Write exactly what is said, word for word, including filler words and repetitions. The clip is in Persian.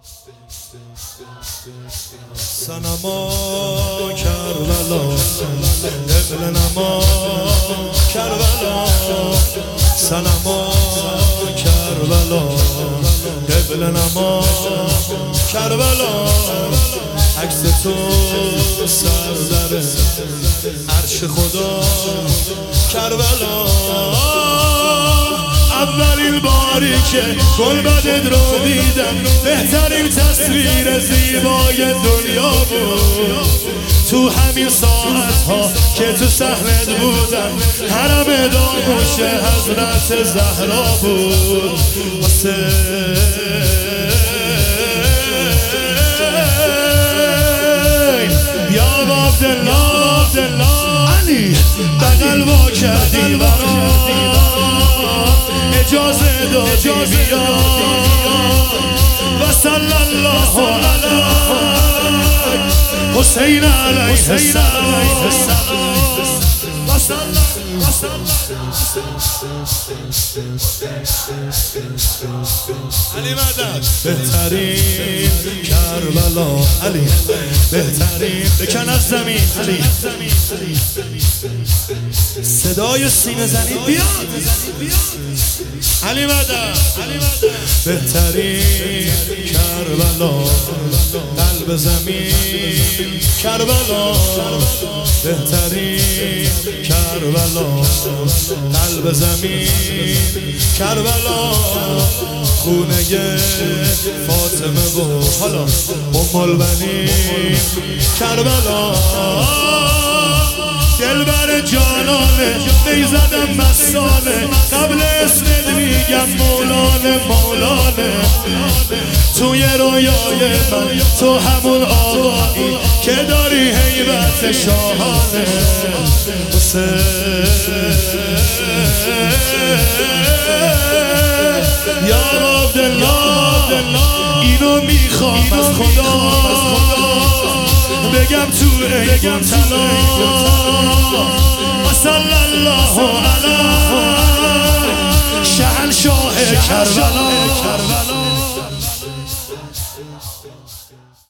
صنما کربلا قبل نما کربلا صنما کربلا قبل نما کربلا عکس تو سر در عرش خدا کربلا اولین باری که گلبدت رو دیدم بهترین تصویر زیبای دنیا بود. تو همین ساعت ها که تو صحنت بودم حرم داموش حضرت زهرا بود. یا عبدالله علی بغل وا کردی برام اجازه دادی بیا و صلی الله علی حسین علیه السلام و صلی علی مدد بهترین کربلا علی بهترین بکن از زمین علی صدای سینه زنی بیاد علی مدد بهترین کربلا قلب زمین کربلا بهترین کربلا قلب زمین کربلا خونه فاطمه و حالا ام البنین کربلا دلبر جانانه نیزدم مستانه قبل اسمت میگم مولانه مولانه توی رویای من تو همون آقایی که داری هیبت شاهانه یا عبدالله اینو میخوام از خدا بگم تو بگم طلا و صلی الله علی شهنشاه کربلا